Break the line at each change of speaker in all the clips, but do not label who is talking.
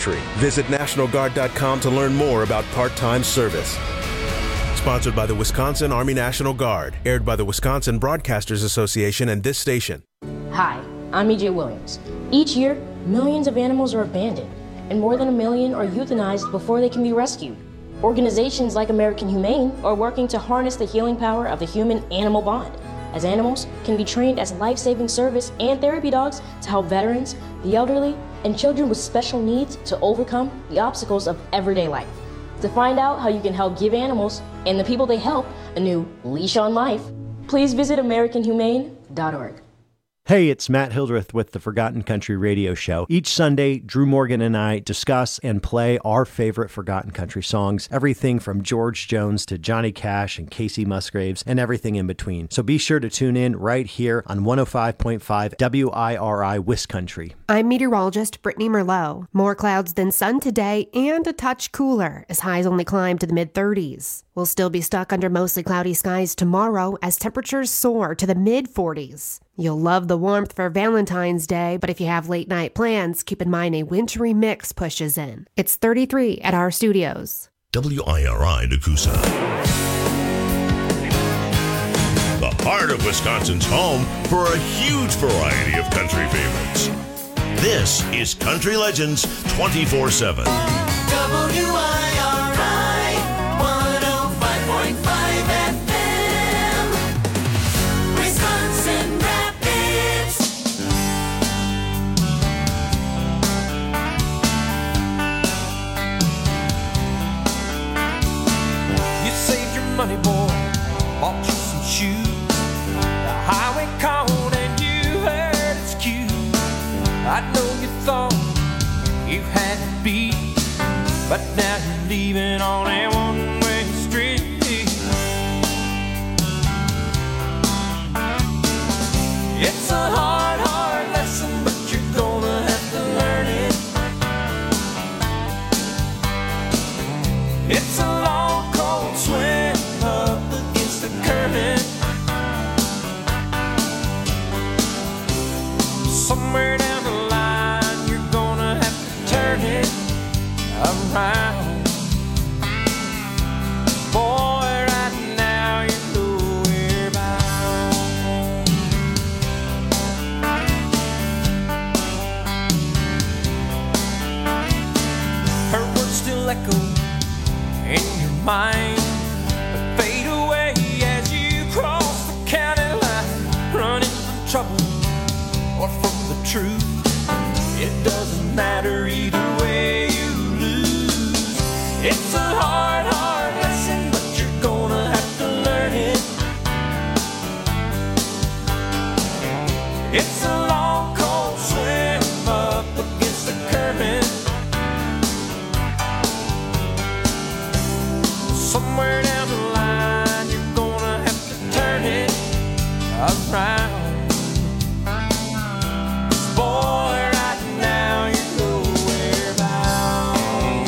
country. Visit NationalGuard.com to learn more about part-time service. Sponsored by the Wisconsin Army National Guard. Aired by the Wisconsin Broadcasters Association and this station.
Hi, I'm E.J. Williams. Each year, millions of animals are abandoned, and more than 1 million are euthanized before they can be rescued. Organizations like American Humane are working to harness the healing power of the human-animal bond, as animals can be trained as life-saving service and therapy dogs to help veterans, the elderly, and children with special needs to overcome the obstacles of everyday life. To find out how you can help give animals and the people they help a new leash on life, please visit AmericanHumane.org.
Hey, it's Matt Hildreth with the Forgotten Country Radio Show. Each Sunday, Drew Morgan and I discuss and play our favorite Forgotten Country songs, everything from George Jones to Johnny Cash and Casey Musgraves and everything in between. So be sure to tune in right here on 105.5 WIRI Wiscountry.
I'm meteorologist Brittany Merlot. More clouds than sun today and a touch cooler as highs only climb to the mid-30s. We'll still be stuck under mostly cloudy skies tomorrow as temperatures soar to the mid-40s. You'll love the warmth for Valentine's Day, but if you have late night plans, keep in mind a wintry mix pushes in. It's 33 at our studios.
WIRI Nakusa. The heart of Wisconsin's home for a huge variety of country favorites. This is Country Legends 24/7.
WIRI 105.5 FM. Wisconsin Rapids.
You saved your money, boy, bought you some shoes. The highway called and you heard its cue. I know you thought you had to be, but now you're leaving on a one-way street. It's a hard, hard lesson, but you're gonna have to learn it. It's a long, cold swim up against the current. Somewhere down the line, you're gonna have to turn it around. Boy, right now you're nowhere bound. Her words still echo in your mind, but fade away as you cross the county line. Running from trouble or from the truth, it doesn't matter either way you lose. It's a hard, hard lesson, but you're gonna have to learn it. It's a long, cold swim up against the current. Somewhere down the line, you're gonna have to turn it around. Boy, right now you're nowhere bound.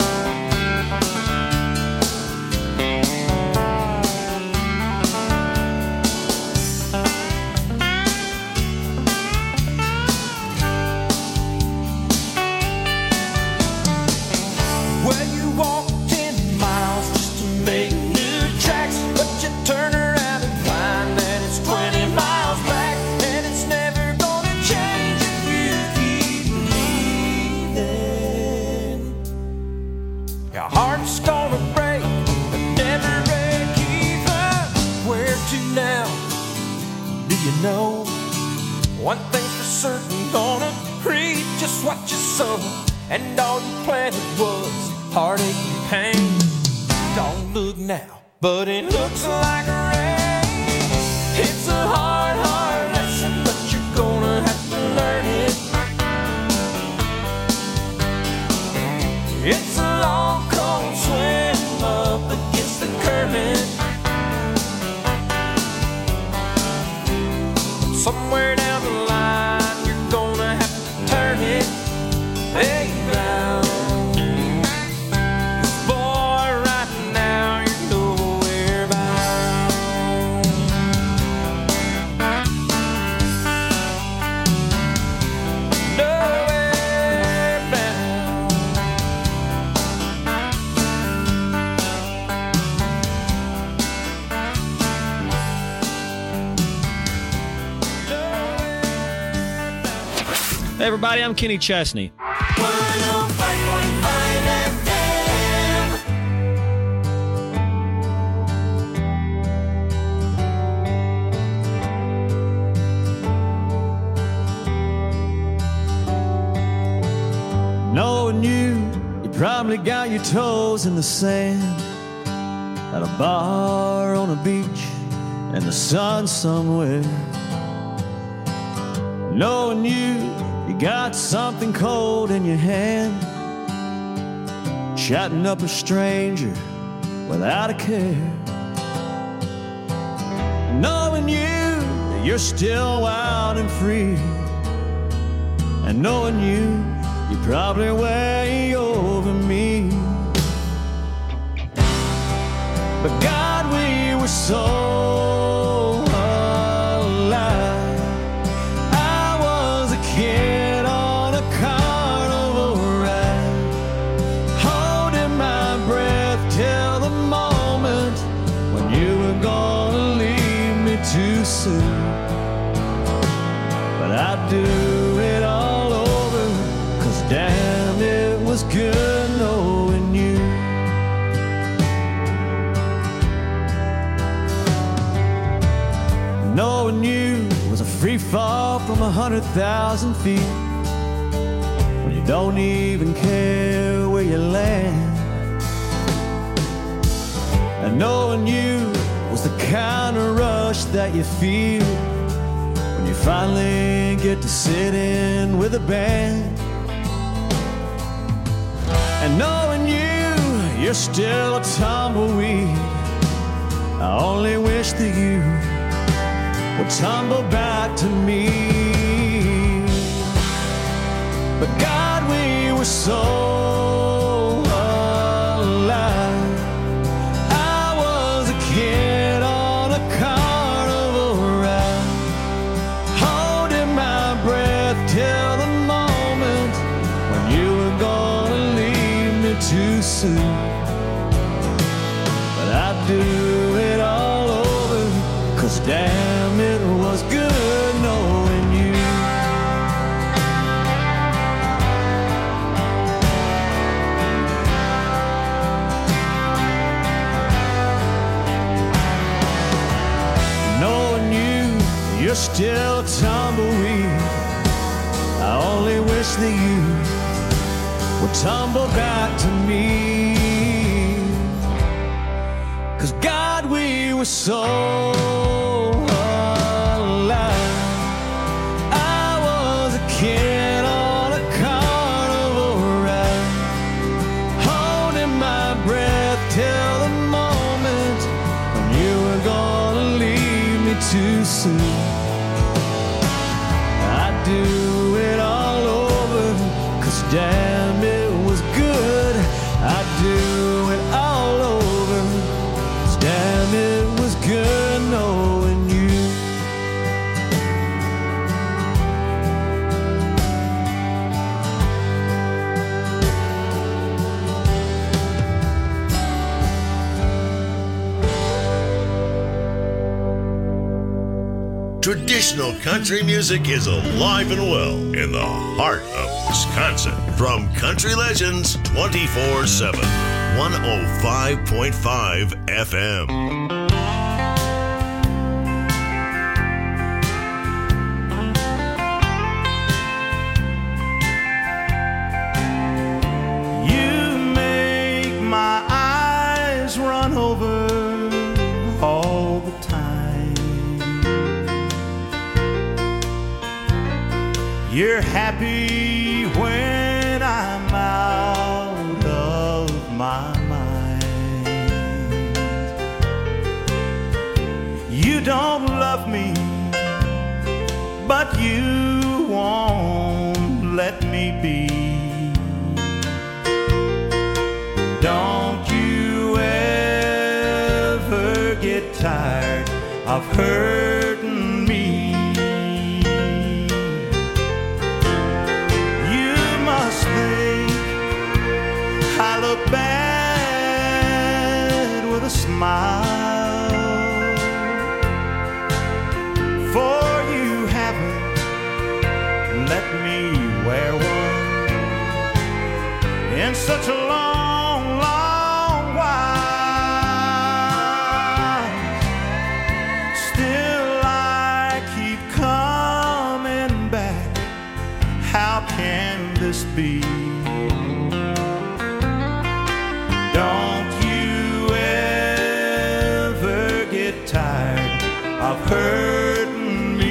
Well, you walk 10 miles just to make new tracks, but you turn around and find that it's 20 miles back, and it's never gonna change if you keep believing. Your heart's gonna break, but never break even. Where to now? Do you know? One thing's for certain, gonna reap just what you sow, and all you planted was heartache and pain. Don't look now, but it looks like rain. It's a hard, hard lesson, but you're gonna have to learn it. It's a long, cold swim up against the current. Somewhere down the line, you're gonna have to turn it around. Boy, right now you're nowhere bound.
everybody, I'm Kenny Chesney.
105.5 FM.
Knowing you probably got your toes in the sand at a bar on a beach in the sun somewhere. Knowing you got something cold in your hand, chatting up a stranger without a care. Knowing you're still wild and free, and knowing you're probably way over me. But God, we were so alive. I was a kid on a carnival ride, holding my breath till the moment when you were gonna leave me too soon. But I'd do it all over, 'cause damn, it was good knowing you. Knowing you was a free fall from 100,000 feet, when you don't even care where you land. And knowing you was the kind of rush that you feel when you finally get to sit in with a band. And knowing you're still a tumbleweed, I only wish that you would tumble back to me. But God, we were so alive. I was a kid on a carnival ride, holding my breath till the moment when you were gonna leave me too soon. But I'd do it all over, 'cause damn, it was good knowing you. Knowing you're still a tumbleweed, I only wish that you would tumble back to me. 'Cause God, we were so alive. I was a kid on a carnival ride, holding my breath till the moment when you were gonna leave me too soon. I'd do it all over, 'cause damn, it was good. I'd do it all over, 'cause damn, it was good knowing you.
Traditional country music is alive and well in the heart of Wisconsin. From Country Legends 24/7, 105.5 FM.
You make my eyes run over all the time. You're happy when I'm out of my mind. You don't love me, but you won't let me be. Don't you ever get tired of hurting me. You must think I look bad with a smile, for you haven't let me in such a long, long while. Still I keep coming back. How can this be? Don't you ever get tired of hurting me?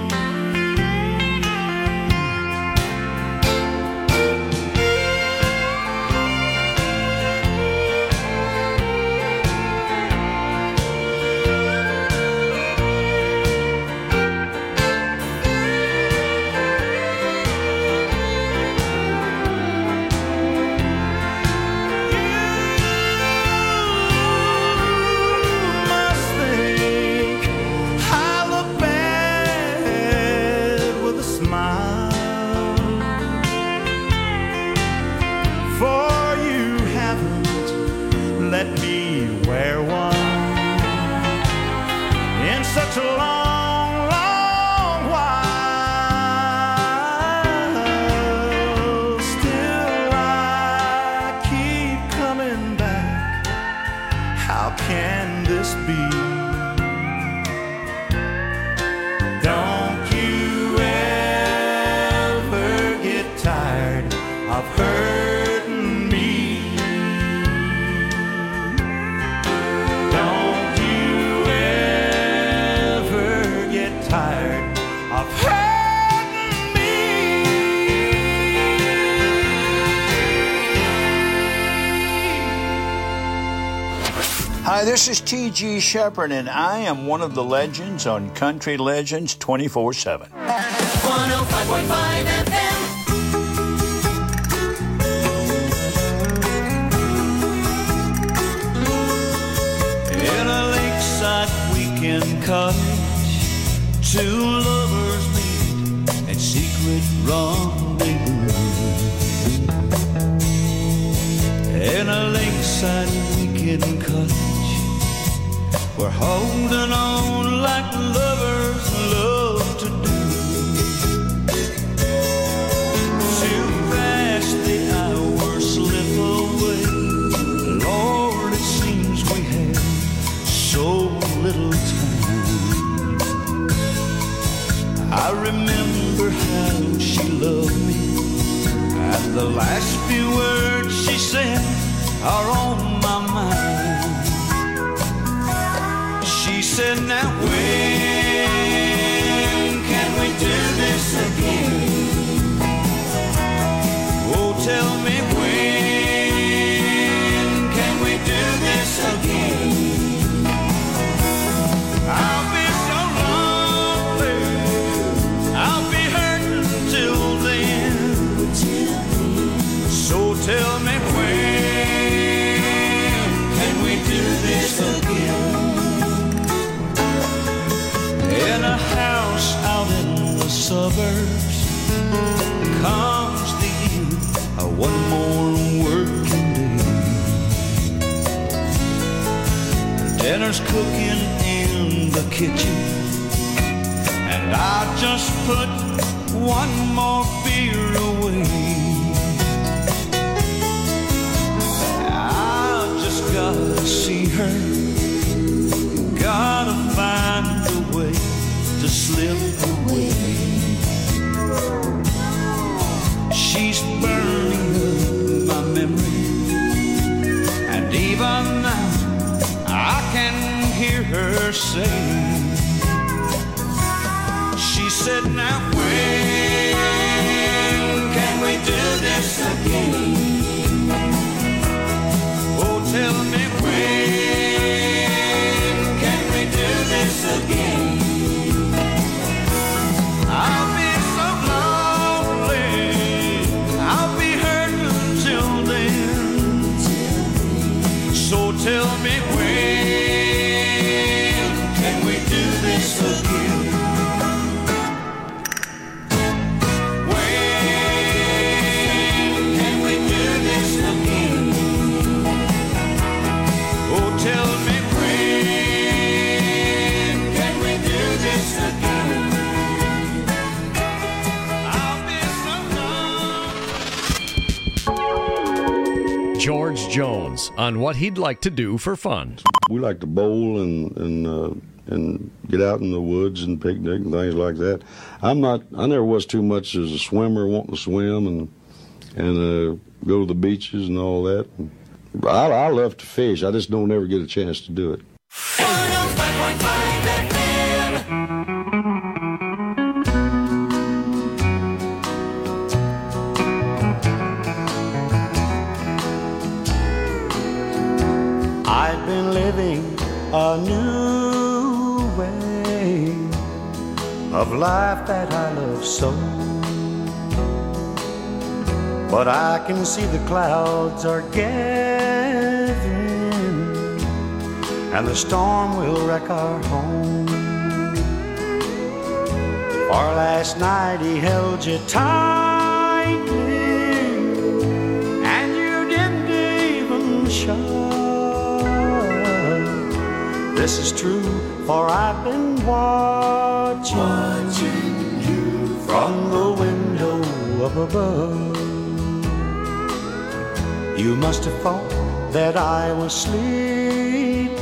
Such a long, long while. Still I keep coming back. How can this be? Don't you ever get tired of hurting me? Tired of hurting me.
Hi, this is T.G. Shepherd, and I am one of the legends on Country Legends 24/7.
105.5 FM.
In a lakeside weekend cottage, two lovers meet at secret rendezvous. In a lakeside weekend cottage, we're holding on like lovers love to do. Too fast the hours slip away. Lord, it seems we have so little time. I remember how she loved me, and the last few words she said are on my mind. She said, now when can we do this again? Oh, tell me when can we do this again? I'll be so lonely, I'll be hurting till then. So tell me when can we do this again? In a house out in the suburbs comes the end of one more working day. Dinner's cooking in the kitchen, and I just put one more beer away. I just gotta see her, gotta find a way to slip away. She's burning up my memory, and even now I can hear her say, she said, now when can we do this again? Oh, tell me when can we do this again? I'll be so lonely, I'll be hurting till then. So tell me when can we do this again? Tell me when can we do this again? I'll be so long.
George Jones on what he'd like to do for fun.
We like to bowl and get out in the woods and picnic and things like that. I never was too much as a swimmer, wanting to swim and go to the beaches and all that. I love to fish. I just don't ever get a chance to do it.
105.5 FM.
I've been living a new way of life that I love so. But I can see the clouds are gathering, and the storm will wreck our home. For last night he held you tightly, and you didn't even show. This is true, for I've been watching you from the window up above. You must have thought that I was sleeping,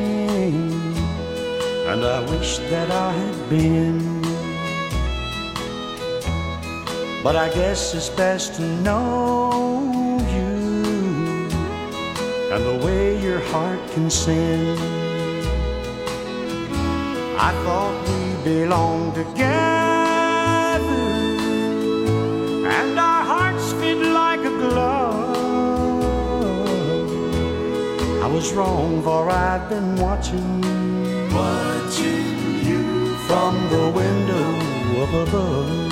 and I wish that I had been. But I guess it's best to know you and the way your heart can sing. I thought we belonged together, and our hearts fit like a glove. I was wrong, for I've been watching you from the window up above.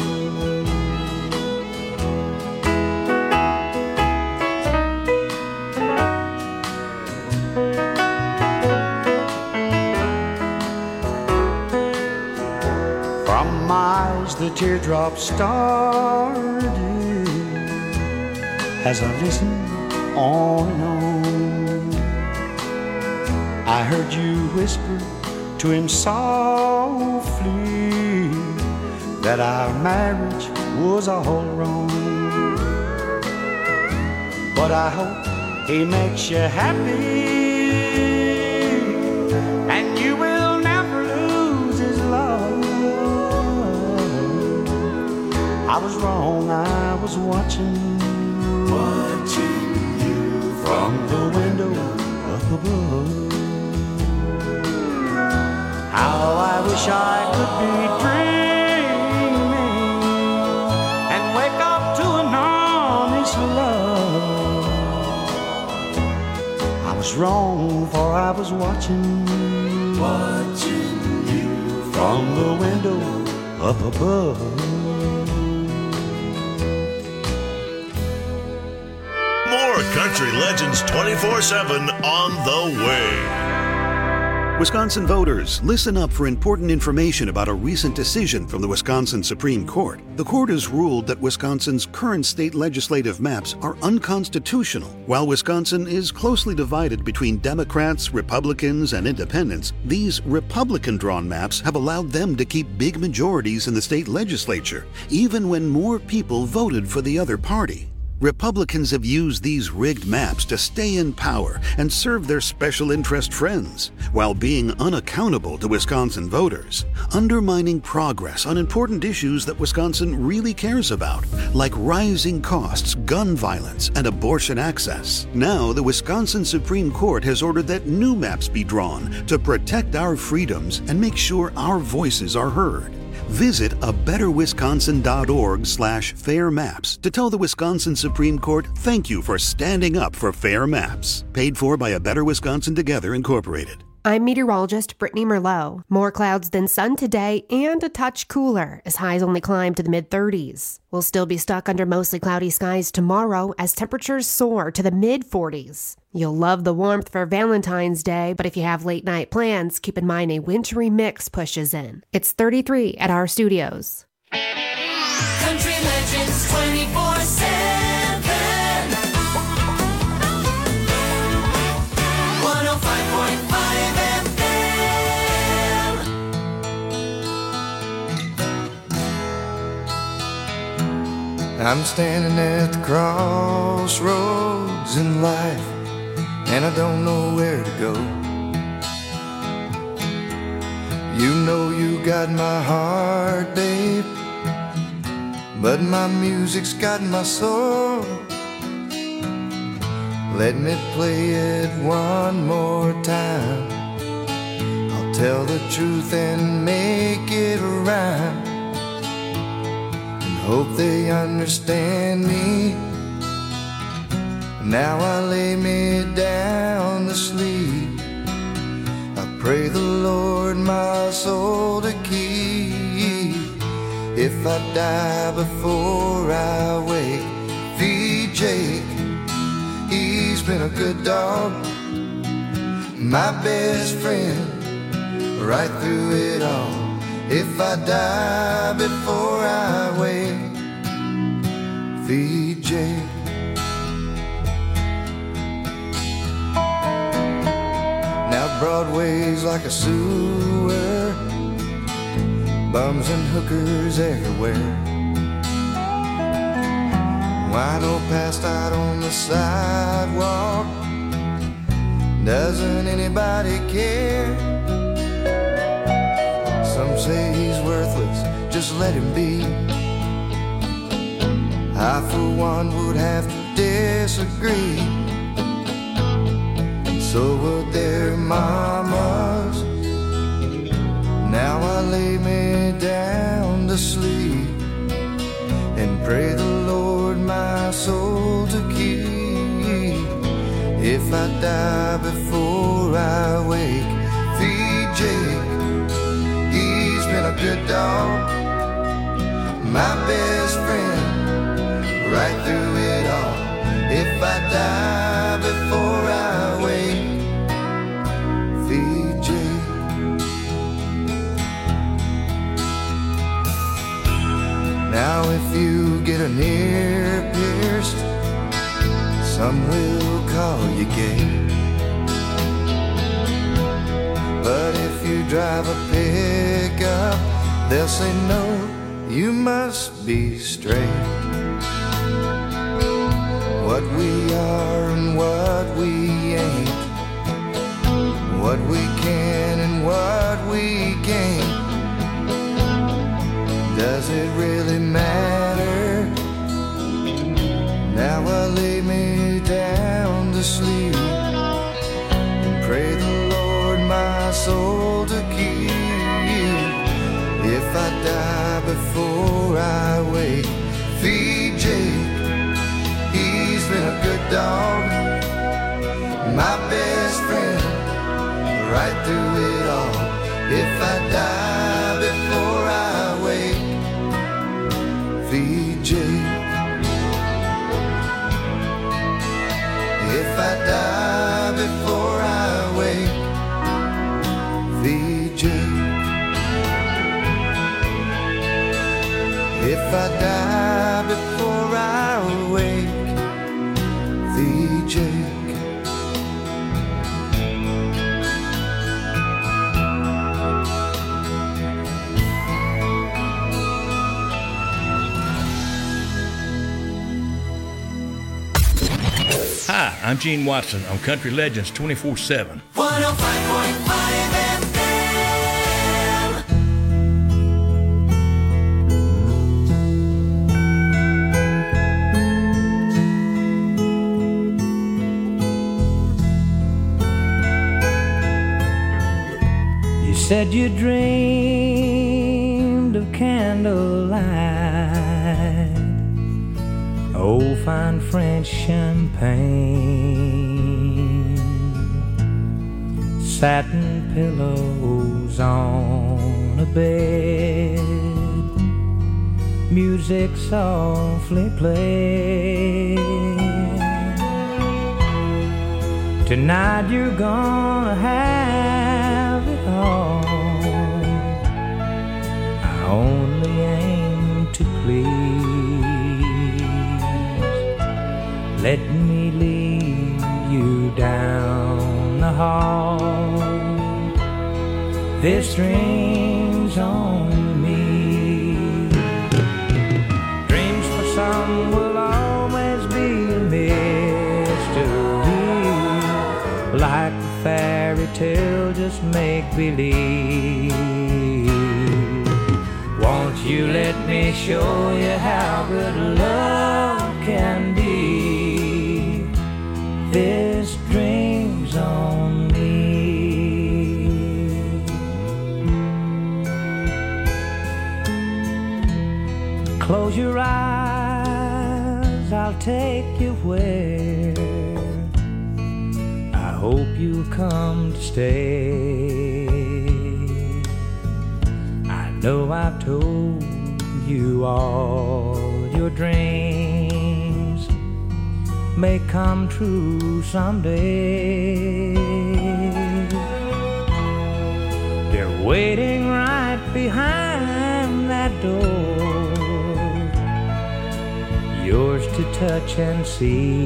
From my eyes the teardrops started as I listened on and on. I heard you whisper to him softly that our marriage was all wrong. But I hope he makes you happy, and you will never lose his love. I was wrong, I was watching you from the window up above. How I wish I could be dreaming and wake up to an honest love. I was wrong, for I was watching you from the window up above.
More Country Legends 24/7 on the way.
Wisconsin voters, listen up for important information about a recent decision from the Wisconsin Supreme Court. The court has ruled that Wisconsin's current state legislative maps are unconstitutional. While Wisconsin is closely divided between Democrats, Republicans, and independents, these Republican-drawn maps have allowed them to keep big majorities in the state legislature, even when more people voted for the other party. Republicans have used these rigged maps to stay in power and serve their special interest friends, while being unaccountable to Wisconsin voters, undermining progress on important issues that Wisconsin really cares about, like rising costs, gun violence, and abortion access. Now, the Wisconsin Supreme Court has ordered that new maps be drawn to protect our freedoms and make sure our voices are heard. Visit abetterwisconsin.org/fair maps to tell the Wisconsin Supreme Court thank you for standing up for fair maps. Paid for by A Better Wisconsin Together, Incorporated.
I'm meteorologist Brittany Merlot. More clouds than sun today and a touch cooler as highs only climb to the mid-30s. We'll still be stuck under mostly cloudy skies tomorrow as temperatures soar to the mid-40s. You'll love the warmth for Valentine's Day, but if you have late night plans, keep in mind a wintry mix pushes in. It's 33 at our studios.
Country Legends 24/7. 105.5 FM.
I'm standing at the crossroads things in life, and I don't know where to go. You know you got my heart, babe, but my music's got my soul. Let me play it one more time. I'll tell the truth and make it rhyme, and hope they understand me. Now I lay me down to sleep. I pray the Lord my soul to keep. If I die before I wake, feed Jake, he's been a good dog, my best friend right through it all. If I die before I wake, feed Jake. Now Broadway's like a sewer, bums and hookers everywhere. Wino passed out on the sidewalk. Doesn't anybody care? Some say he's worthless, just let him be. I for one would have to disagree, and so would their mamas. Now I lay me down to sleep and pray the Lord my soul to keep. If I die before I wake, feed Jake, he's been a good dog, my best friend right through it all. If I die before I wake, feed Jake. Now if you get an ear pierced, some will call you gay. But if you drive a pickup, they'll say no, you must be straight. What we are and what we ain't, what we can and what we can't, does it really matter? Now I lay me down to sleep and pray the Lord my soul to keep. If I die before I wake, feed Jake, he's been a good dog, my best friend right through it all. If I die before I wake, feed Jake. If I die before I wake, feed Jake. If I die before I wake, feed Jake.
Hi, I'm Gene Watson on Country Legends 24/7.
105.5 FM.
You said you dreamed of candlelight, old fine French champagne, satin pillows on a bed, music softly played. Tonight you're gonna have it all. I only aim to please. Let me lead you down the hall. This string's on me. Dreams for some will always be a mystery. fairy tale, just make believe. Won't you let me show you how good love can be? This dream's on me. Close your eyes, I'll take you where I hope you'll come to stay. I know I've told you all your dreams may come true someday. They're waiting right behind that door, yours to touch and see.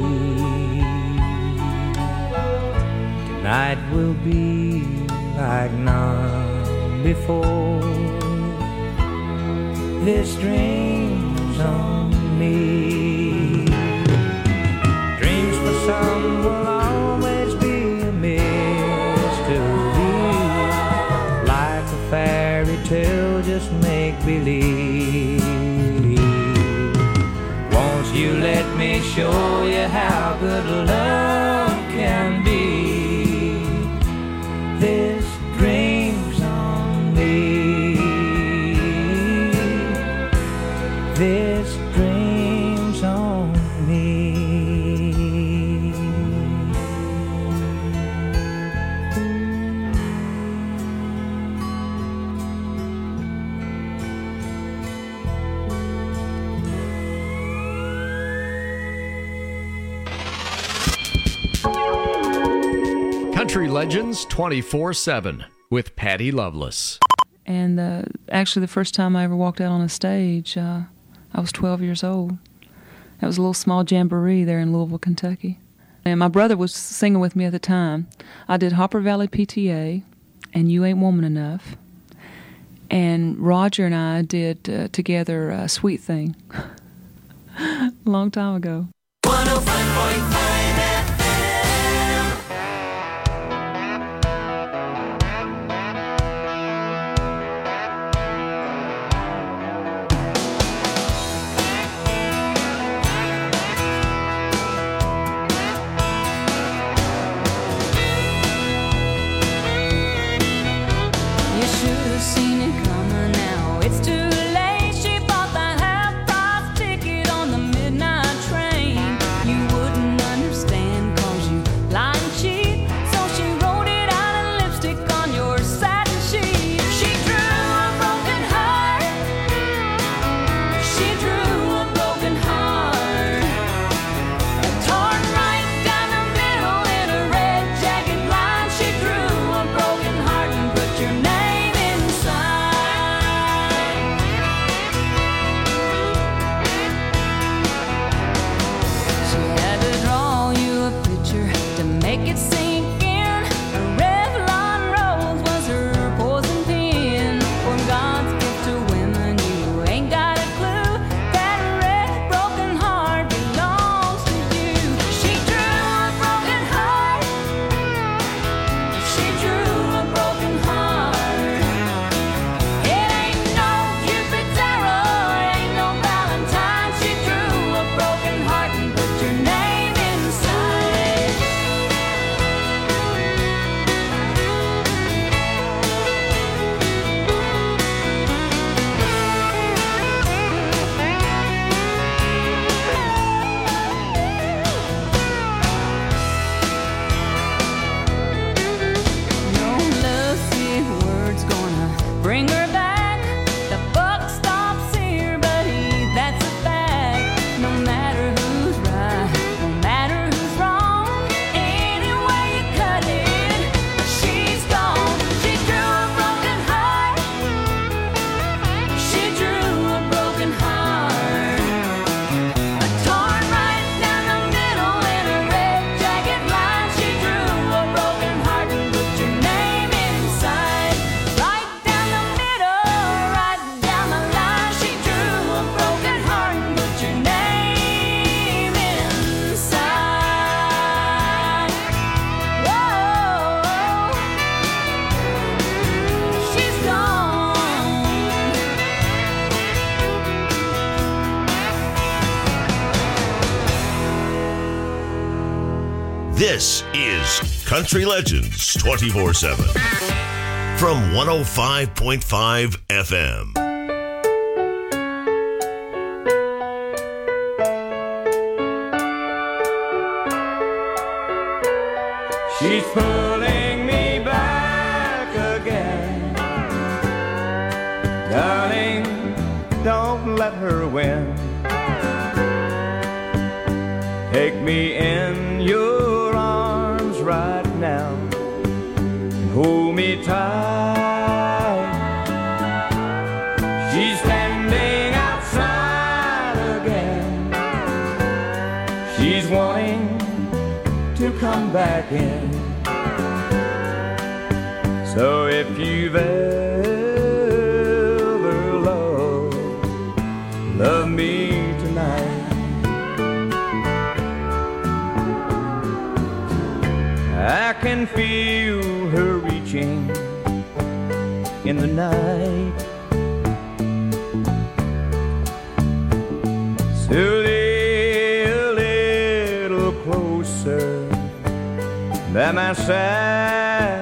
Tonight will be like none before. This dream's on me. Dreams for some will always be a mystery. Like a fairy tale, just make believe. Won't you let me show you how good love can be? This dream's on me. This dream's on me.
Country Legends 24/7 with Patty Loveless.
And actually the first time I ever walked out on a stage, I was 12 years old. It was a little small jamboree there in Louisville, Kentucky. And my brother was singing with me at the time. I did Hopper Valley PTA and You Ain't Woman Enough. And Roger and I did together Sweet Thing. A long time ago.
105.5
Seen it coming now. It's too late. She bought the half-price ticket on the midnight train. You wouldn't understand 'cause you lie and cheat. So she wrote it out in lipstick on your satin sheet. She drew a broken heart. She drew a broken heart. Torn right down the middle in a red jagged line. She drew a broken heart and put your name. Make it sink in. A Revlon rose was her poison pen. For God's gift to women, you ain't got a clue. That red broken heart belongs to you. She drew a broken heart. She drew a broken heart. It ain't no Cupid's arrow, it ain't no Valentine. She drew a broken heart and put your name inside.
This is Country Legends 24/7 from 105.5 FM.
She's pulling me back again. Darling, don't let her win. Take me in your arms right now and hold me tight. She's standing outside again. She's wanting to come back in. So if you've ever loved me tonight, I can feel her reaching in the night. So lay a little closer by my side.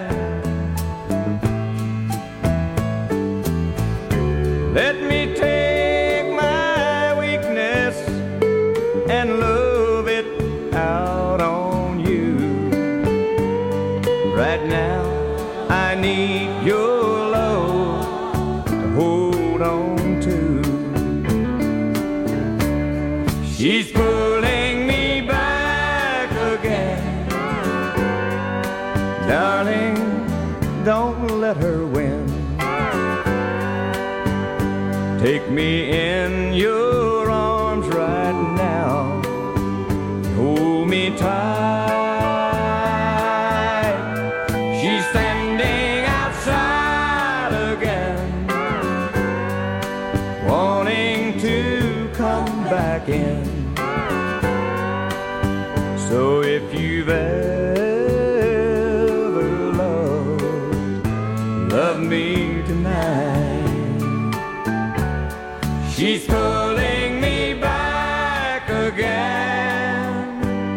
Let me take my weakness and love it out on you. Right now, I need your love to hold on to. She's pulling me back again. Darling, don't let her win. Take me in your arms right now. Hold me tight. She's standing outside again, wanting to come back in. So if you've ever loved me tonight, she's pulling me back again.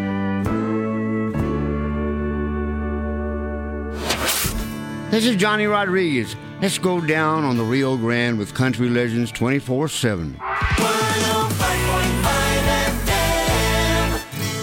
This is Johnny Rodriguez. Let's go down on the Rio Grande with Country Legends 24/7.
105.5 FM.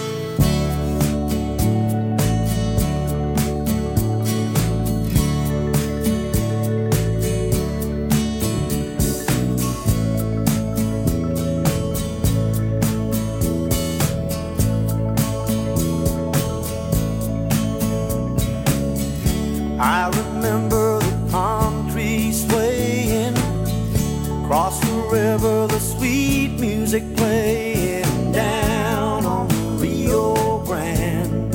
I remember the palm trees swaying across the river, the sweet music playing down on the Rio Grande.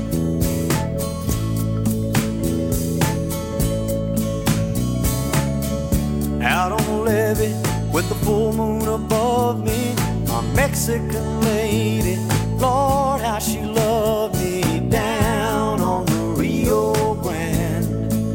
Out on the levee with the full moon above me, my Mexican lady, Lord, how she loved me down on the Rio Grande.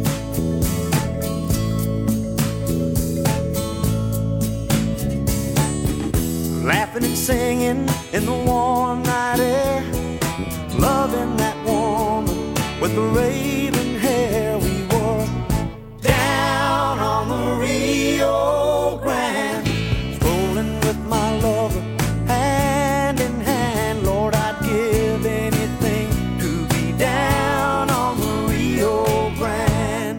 Laughing and singing in the warm night air, loving that woman with the raven hair. We were down on the Rio Grande, strolling with my lover, hand in hand. Lord, I'd give anything to be down on the Rio Grande.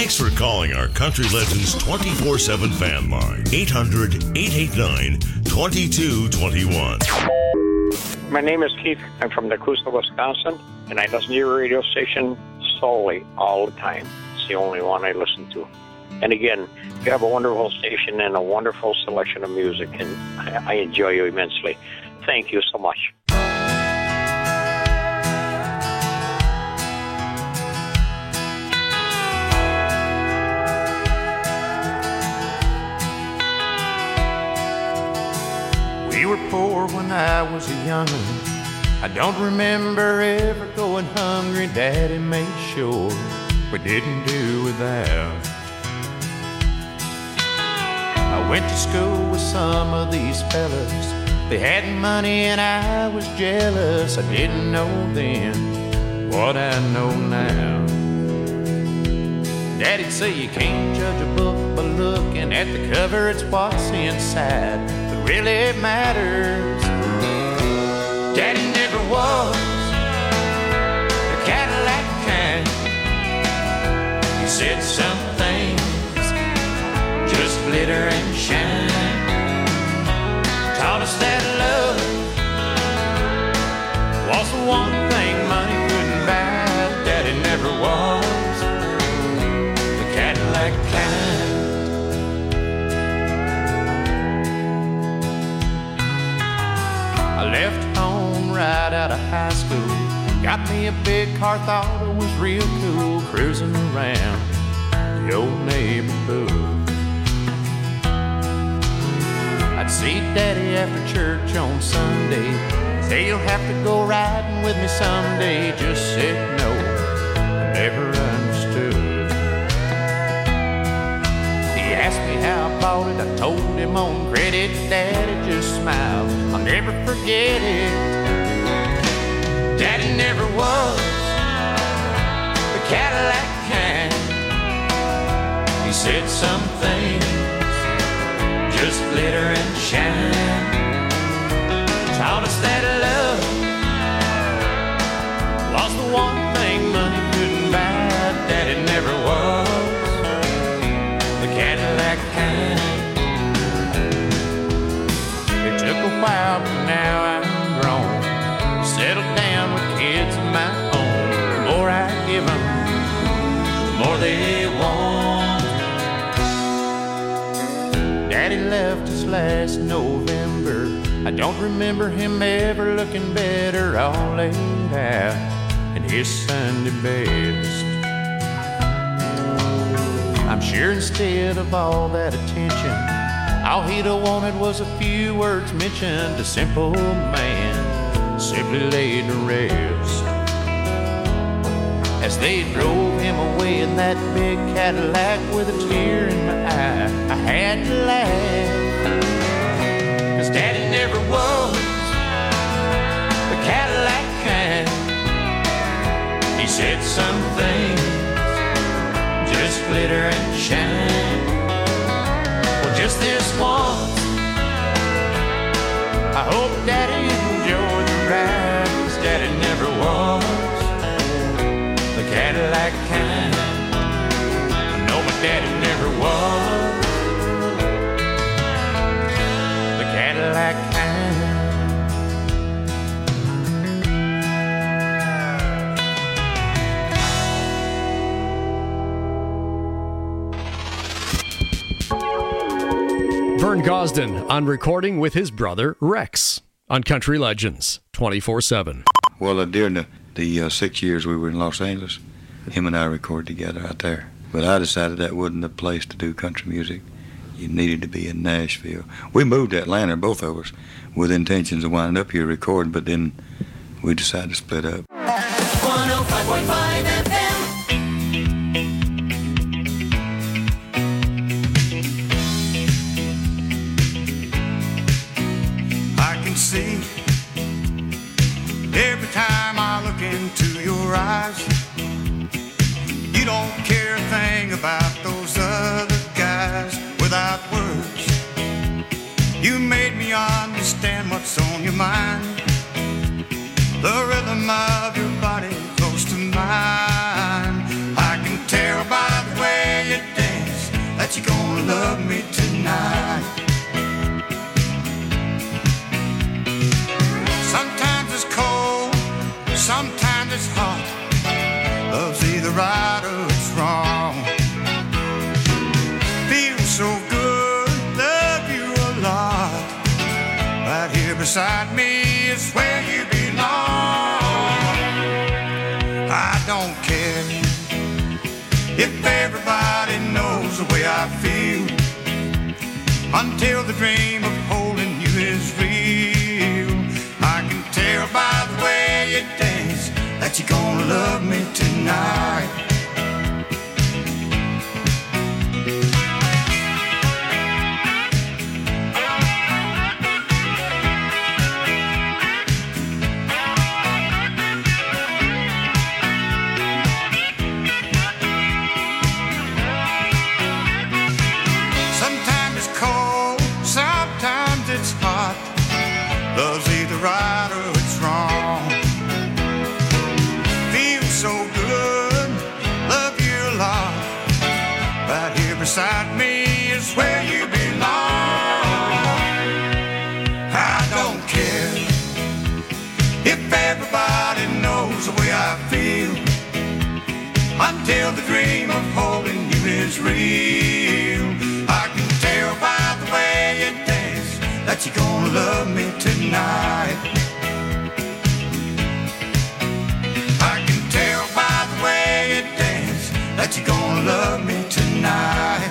Thanks for calling our Country Legends 24/7 fan line, 800-889-2221.
My name is Keith. I'm from Nacusa, Wisconsin, and I listen to your radio station solely all the time. It's the only one I listen to. And again, you have a wonderful station and a wonderful selection of music, and I enjoy you immensely. Thank you so much.
We were poor when I was a young'un. I don't remember ever going hungry. Daddy made sure we didn't do without. I went to school with some of these fellas. They had money and I was jealous. I didn't know then what I know now. Daddy'd say you can't judge a book by looking at the cover. It's what's inside that really matters. Daddy never was the Cadillac kind. He said some things just glitter and shine. Taught us that love was the one thing money couldn't buy. Daddy never was the Cadillac kind. I left home right out of high school. Got me a big car, thought it was real cool. Cruising around the old neighborhood. I'd see Daddy after church on Sunday. Say you'll have to go riding with me someday. Just said no, I never understood. He asked me how I bought it, I told him on credit. Daddy just smiled, I'll never forget it. Daddy never was the Cadillac kind. He said some things just glitter and shine. Taught us that love was the one thing money couldn't buy. Daddy never was the Cadillac kind. It took a while, but now I'm grown. Settled down with kids of my own. The more I give them, the more they want. Daddy left us last November. I don't remember him ever looking better, all laid out in his Sunday best. I'm sure instead of all that attention, all he'd have wanted was a few words mentioned. A simple man simply laid to rest. As they drove him away in that big Cadillac with a tear in my eye, I had to laugh. 'Cause Daddy never was the Cadillac kind. He said some things just glitter and shine. Well, just this once, I hope Daddy enjoyed the ride. 'Cause Daddy never was the Cadillac kind. I know my daddy never was the Cadillac kind.
Vern Gosden on recording with his brother Rex on Country Legends 24/7.
Well, during the 6 years we were in Los Angeles, him and I recorded together out there. But I decided that wasn't the place to do country music. You needed to be in Nashville. We moved to Atlanta, both of us, with intentions of winding up here recording, but then we decided to split up.
105.5 FM.
I can see every time I look into your eyes, you don't care a thing about those other guys. Without words, you made me understand what's on your mind. The rhythm of your body close to mine. I can tell by the way gonna love me tonight. Sometimes it's cold, sometimes it's hot. Love's either right or it's wrong. Feels so good, love you a lot. Right here beside me is where you belong. I don't care if everybody knows the way I feel, until the dream of holding you is real. I can tell by the way you dance that you're gonna love me tonight. Sometimes it's cold, sometimes it's hot. Love's either right or it's wrong. Feels so good, love you a lot. Right here beside me is where you belong. I don't care if everybody knows the way I feel, until the dream of holding you is real. I can tell by the way you dance that you're gonna love me tonight. I can tell by the way you dance that you're gonna love me tonight.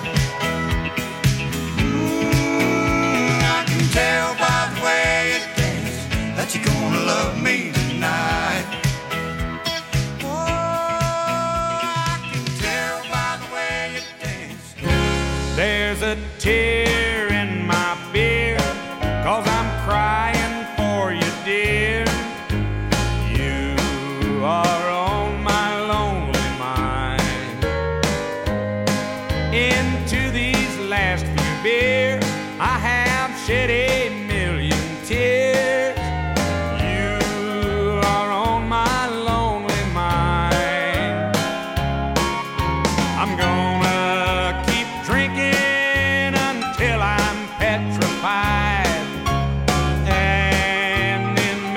I can tell by the way you dance that you're gonna love me tonight.
There's a tear in my beer, 'cause I'm crying for you, dear. You are on my lonely mind. Into these last few beers, I have shed a million tears. You are on my lonely mind. I'm gonna keep drinking until I'm petrified, and then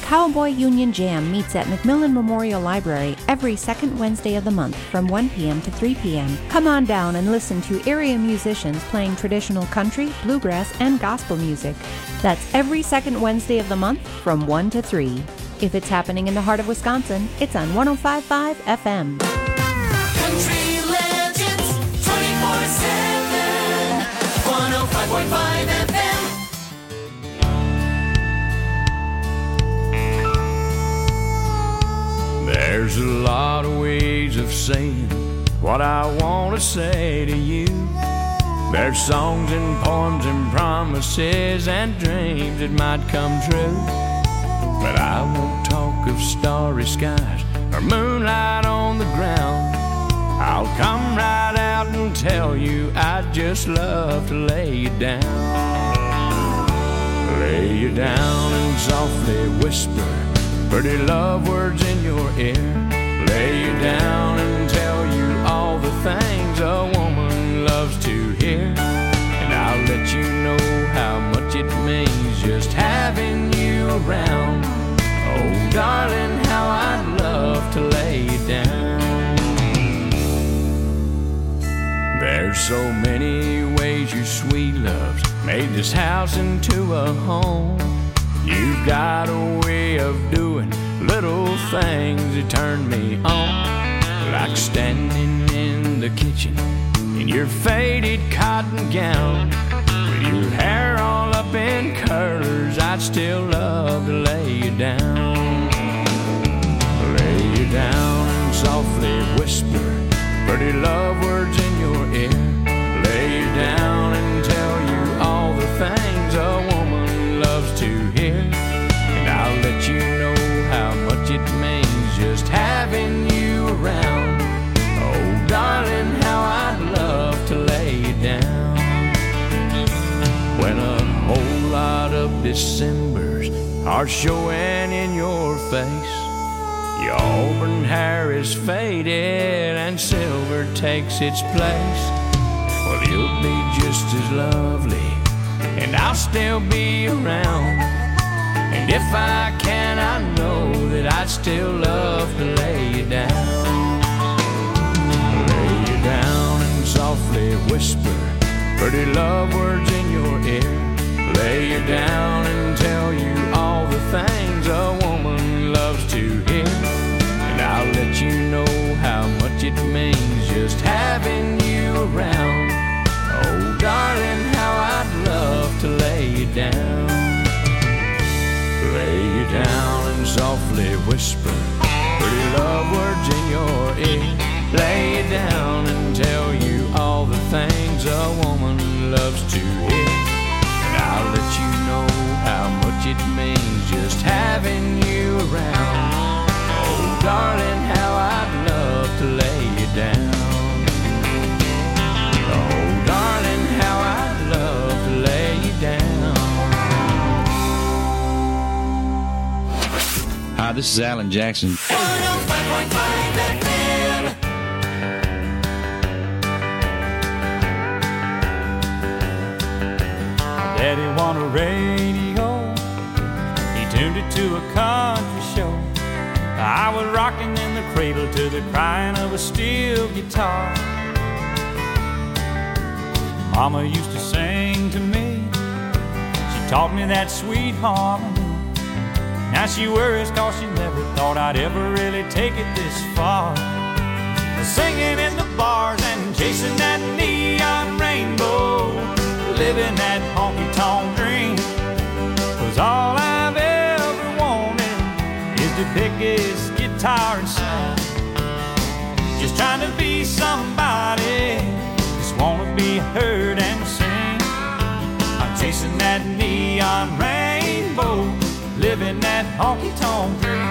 Cowboy Union Jam meets at McMillan Memorial Library every second Wednesday of the month from 1 p.m. to 3 p.m. Come on down and listen to area musicians playing traditional country, bluegrass, and gospel music. That's every second Wednesday of the month from 1 to 3. If it's happening in the heart of Wisconsin, it's on 105.5 FM.
Country Legends 24/7, 105.5 FM.
There's a lot of ways of saying what I want to say to you. There's songs and poems and promises and dreams that might come true. But I won't talk of starry skies or moonlight on the ground. I'll come right out and tell you I'd just love to lay you down. Lay you down and softly whisper pretty love words in your ear. Lay you down and tell you all the things a woman loves to hear. And I'll let you know how much it means just having you around. Oh, darling, how I'd love to lay you down. There's so many ways your sweet love's made this house into a home. You've got a way of doing little things that turn me on. Like standing in the kitchen in your faded cotton gown, with your hair all up in curlers, I'd still love to lay you down. Lay you down and softly whisper pretty love words in your ear. Lay you down and tell you all the things a woman loves to hear. And I'll let you know how much it means just having you around. Oh, darling, how I'd love to lay you down. When a whole lot of Decembers are showing in your face, your auburn hair is faded and silver takes its place. Well, you'll be just as lovely and I'll still be around. And if I can, I know that I'd still love to lay you down. Lay you down and softly whisper pretty love words in your ear. Lay you down and tell you all the things a woman loves to hear. And I'll let you know how much it means just having you around. Oh, darling, how I'd love to lay you down. Lay you down and softly whisper pretty love words in your ear. Lay you down and tell you all the things a woman loves to hear. And I'll let you know how much it means just having you around. Oh, darling, how I'd love to lay you down. Oh, darling, how I'd love to lay you down. Hi, this is Alan Jackson.
105.5 FM.
Daddy won a radio, he tuned it to a country show. I was rocking in the cradle to the crying of a steel guitar. Mama used to sing to me, she taught me that sweet harmony. Now she worries cause she never thought I'd ever really take it this far. Singing in the bars and chasing that neon rainbow, living that honky-tonk dream. 'Cause all I've ever wanted is to pick this guitar and sing. Just trying to be somebody, just wanna be heard and sing. I'm chasing that neon rainbow, living that honky-tonk dream.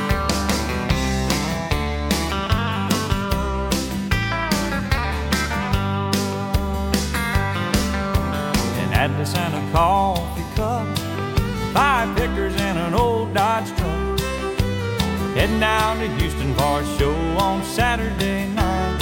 An atlas and a coffee cup, 5 pickers and an old Dodge truck. Heading down to Houston for a show on Saturday night.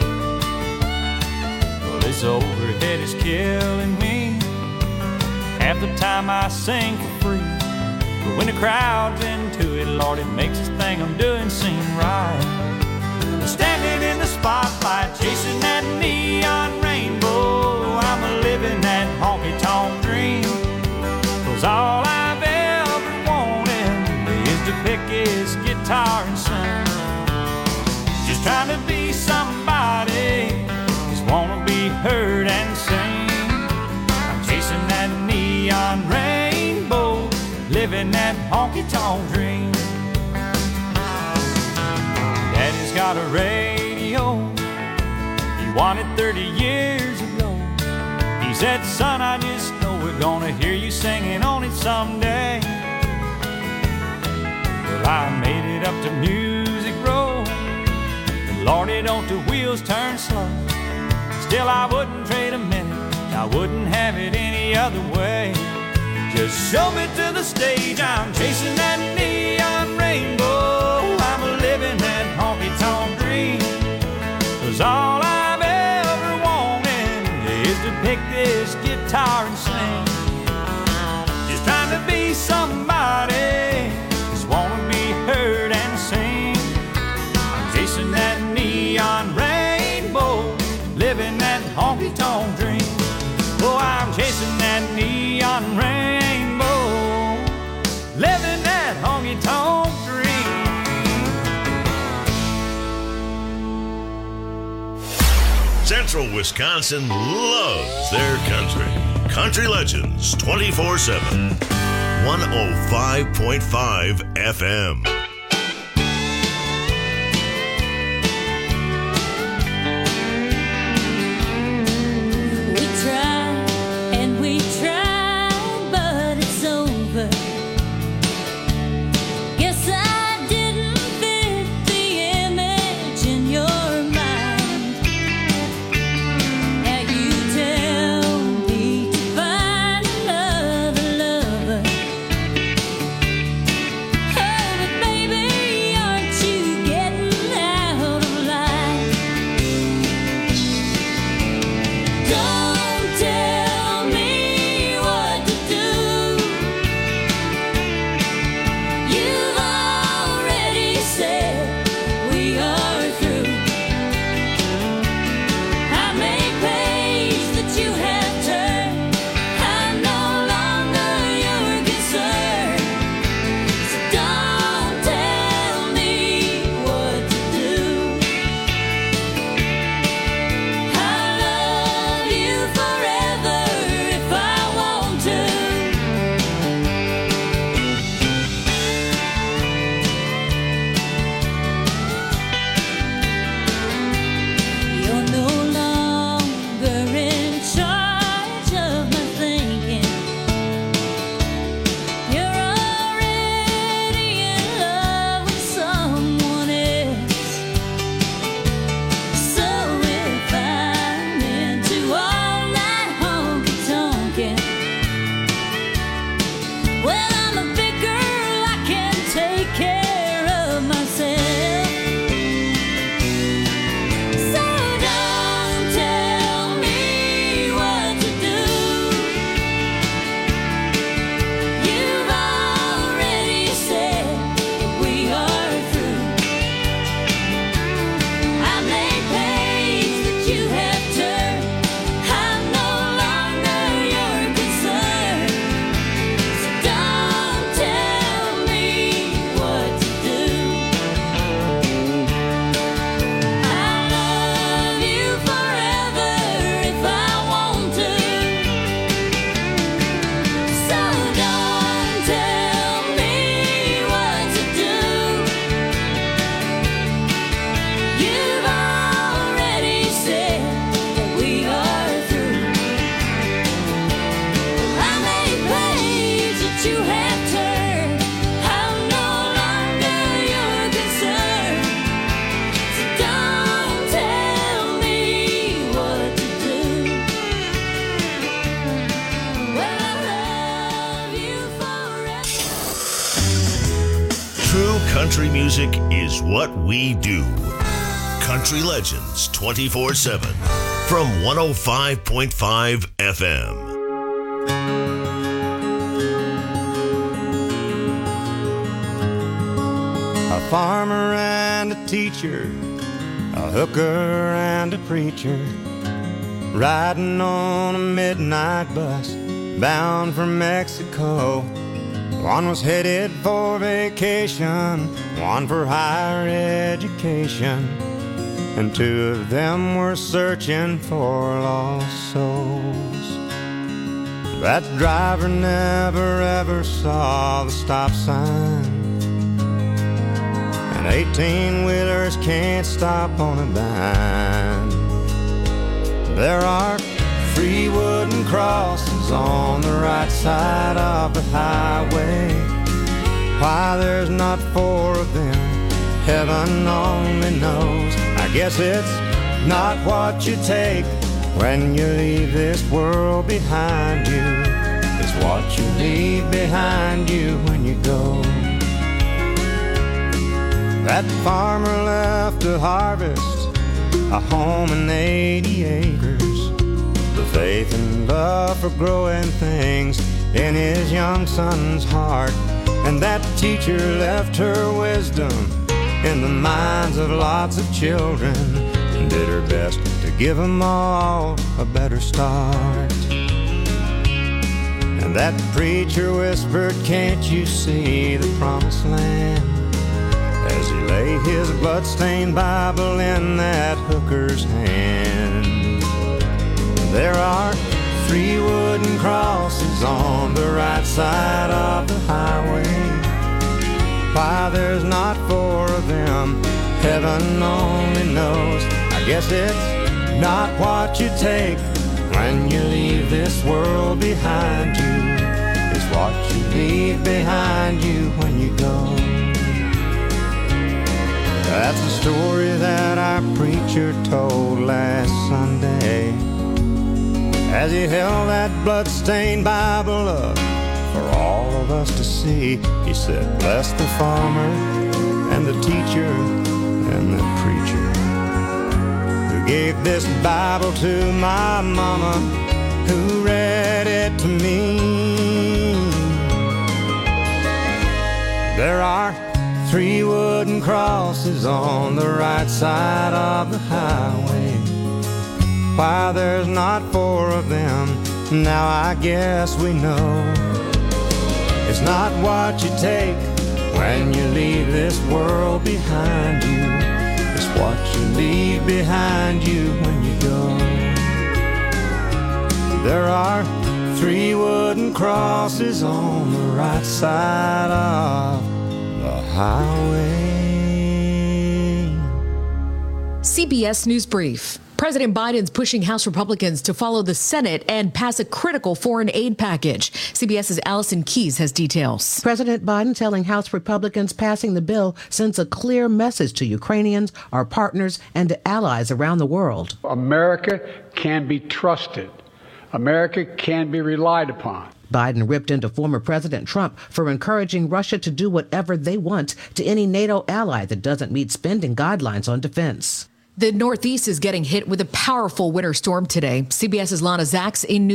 Well, this overhead is killing me. Half the time I sing for free. But when the crowd's into it, Lord, it makes this thing I'm doing seem right. Standing in the spotlight, chasing that neon rainbow, I'm living that honky-tonk dream. 'Cause all I've ever wanted is to pick his guitar and sing. Just trying to be somebody, just wanna be heard and sing. I'm chasing that neon rainbow, living that honky-tonk dream. Daddy's got a radio, he won it 30 years ago. He said, son, I just know we're gonna hear you singing on it someday. Well, I made it up to Music Row, and Lordy, don't the wheels turn slow. Still, I wouldn't trade a minute, I wouldn't have it any other way. Just show me to the stage, I'm chasing that neon rainbow, I'm living that honky-tonk dream. 'Cause all I've ever wanted is to pick this guitar and sing. Just trying to be somebody, just wanna be heard and sing. I'm chasing that neon rainbow, living that honky-tonk dream. Oh, I'm chasing that neon rainbow, living that honky-tonk dream.
Central Wisconsin loves their country. Country Legends 24/7. 105.5 FM.
We tried and we tried, but it's over. Guess I didn't fit the image in your mind. Now you tell me to find another lover. Oh, but baby, aren't you getting out of line? Don't tell me what to do. You've already said we are through. I may page that you have turned. I'm no longer your concern. So don't tell me what to do. I'll love you forever if I want to. You're no longer in charge of my thinking. You're already in love with someone else. So if I'm into all that honky-tonkin', well, I'm a big girl, I can take care of myself. So don't tell me what to do. You've already said we are through. I may page that you have turned. I'm no longer your concern. So don't tell me what to do. I'll love you forever if I want to. So don't tell me what to do. You've already said that we are through. I may page that you have turned. I'm no longer your concern. So don't tell me what to do. Well, I love you forever.
True country music is what we do. Country Legends 24/7 from 105.5 FM.
A farmer and a teacher, a hooker and a preacher, riding on a midnight bus bound for Mexico. One was headed for vacation, one for higher education, and two of them were searching for lost souls. That driver never ever saw the stop sign, and 18-wheelers can't stop on a dime. There are 3 wooden crosses on the right side of the highway. Why there's not 4 of them, heaven only knows. I guess it's not what you take when you leave this world behind you. It's what you leave behind you when you go. That farmer left to harvest a home and 80 acres, the faith and love for growing things in his young son's heart. And that teacher left her wisdom in the minds of lots of children, and did her best to give them all a better start. And that preacher whispered, "Can't you see the promised land?" as he laid his bloodstained Bible in that hooker's hand. There are 3 wooden crosses on the right side of the highway. Why there's not 4 of them, heaven only knows. I guess it's not what you take when you leave this world behind you. It's what you leave behind you when you go. That's the story that our preacher told last Sunday as he held that bloodstained Bible up for all of us to see. He said, "Bless the farmer and the teacher and the preacher who gave this Bible to my mama, who read it to me." There are 3 wooden crosses on the right side of the highway. Why there's not 4 of them, now I guess we know. It's not what you take when you leave this world behind you. It's what you leave behind you when you go. There are 3 wooden crosses on the right side of the highway.
CBS News Brief. President Biden's pushing House Republicans to follow the Senate and pass a critical foreign aid package. CBS's Allison Keyes has details.
President Biden telling House Republicans passing the bill sends a clear message to Ukrainians, our partners, and to allies around the world.
America can be trusted. America can be relied upon.
Biden ripped into former President Trump for encouraging Russia to do whatever they want to any NATO ally that doesn't meet spending guidelines on defense.
The Northeast is getting hit with a powerful winter storm today. CBS's Lana Zaks in New